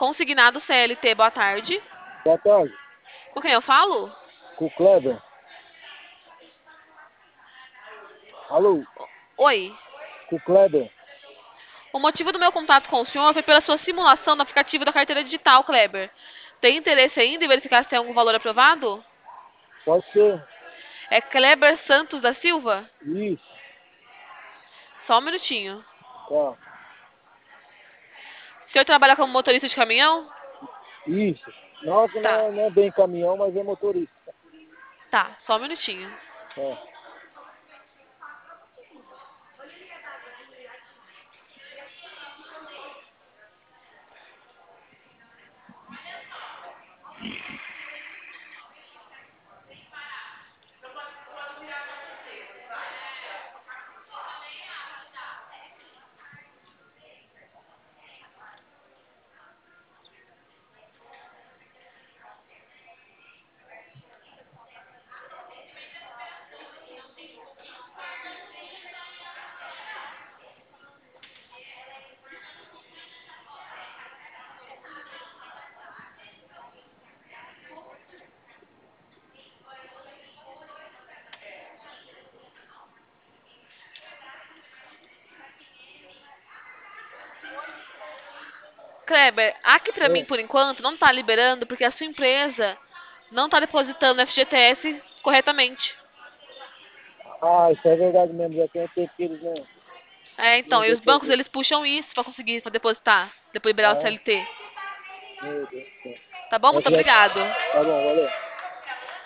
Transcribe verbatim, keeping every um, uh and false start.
Consignado C L T, boa tarde. Boa tarde. Com quem eu falo? Com o Kleber. Alô? Oi. Com o Kleber. O motivo do meu contato com o senhor foi pela sua simulação do aplicativo da carteira digital, Kleber. Tem interesse ainda em verificar se tem algum valor aprovado? Pode ser. É Kleber Santos da Silva? Isso. Só um minutinho. Tá. O senhor trabalha como motorista de caminhão? Isso. Nossa, não Tá, é, não é bem caminhão, mas é motorista. tá, só um minutinho. É. Kleber, aqui pra mim, É. por enquanto, não tá liberando porque a sua empresa não tá depositando F G T S corretamente. Ah, isso é verdade mesmo. Já tem tempo que eles não, É, não então, e os bancos, depositam. eles puxam isso pra conseguir pra depositar, depois liberar o Ah, C L T. meu Deus do céu. Tá bom? Mas Muito já... obrigado. Tá bom, valeu.